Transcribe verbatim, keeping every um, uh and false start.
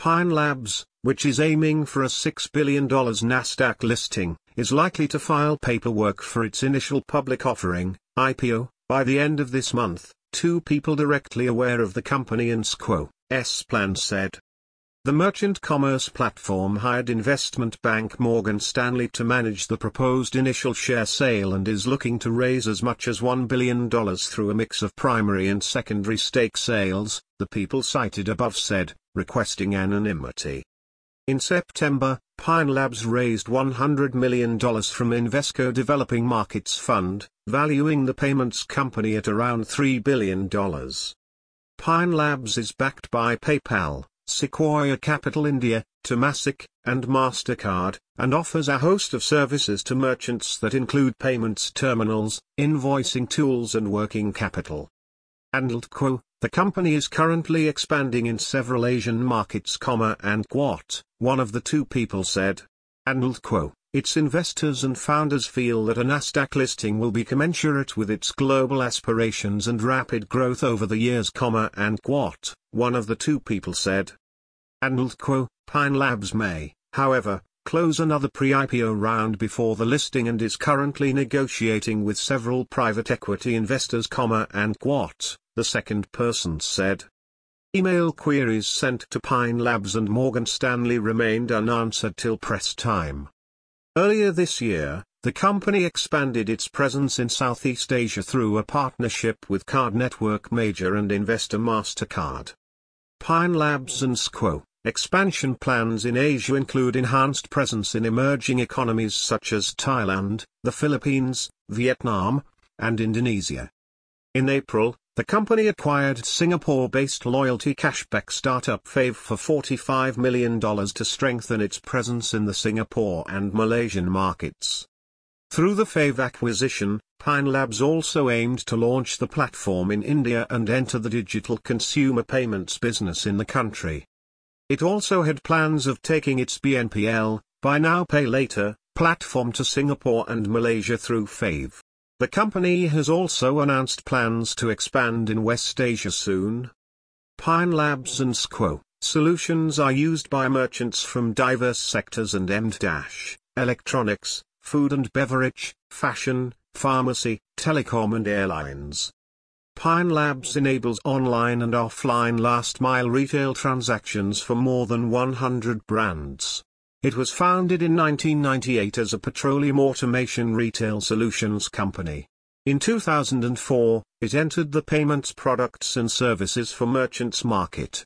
Pine Labs, which is aiming for a six billion dollars Nasdaq listing, is likely to file paperwork for its initial public offering, I P O, by the end of this month, two people directly aware of the company and S Q O's plan said. The merchant commerce platform hired investment bank Morgan Stanley to manage the proposed initial share sale and is looking to raise as much as one billion dollars through a mix of primary and secondary stake sales, the people cited above said, requesting anonymity. In September, Pine Labs raised one hundred million dollars from Invesco Developing Markets Fund, valuing the payments company at around three billion dollars. Pine Labs is backed by PayPal, Sequoia Capital India, Temasek, and MasterCard, and offers a host of services to merchants that include payments terminals, invoicing tools and working capital. AndLTco, the company is currently expanding in several Asian markets, and Quat, one of the two people said. AndLTco, its investors and founders feel that a Nasdaq listing will be commensurate with its global aspirations and rapid growth over the years, and Quat, one of the two people said. AndLTco, Pine Labs may, however, close another pre-I P O round before the listing and is currently negotiating with several private equity investors, and Quat, the second person said. Email queries sent to Pine Labs and Morgan Stanley remained unanswered till press time. Earlier this year, the company expanded its presence in Southeast Asia through a partnership with card network major and investor MasterCard. Pine Labs and S Q O expansion plans in Asia include enhanced presence in emerging economies such as Thailand, the Philippines, Vietnam, and Indonesia. In April, the company acquired Singapore-based loyalty cashback startup Fave for forty-five million dollars to strengthen its presence in the Singapore and Malaysian markets. Through the Fave acquisition, Pine Labs also aimed to launch the platform in India and enter the digital consumer payments business in the country. It also had plans of taking its B N P L, Buy Now Pay Later, platform to Singapore and Malaysia through Fave. The company has also announced plans to expand in West Asia soon. Pine Labs and S Q O solutions are used by merchants from diverse sectors and M D electronics, food and beverage, fashion, pharmacy, telecom and airlines. Pine Labs enables online and offline last-mile retail transactions for more than one hundred brands. It was founded in nineteen ninety-eight as a petroleum automation retail solutions company. In two thousand four, it entered the payments products and services for merchants market.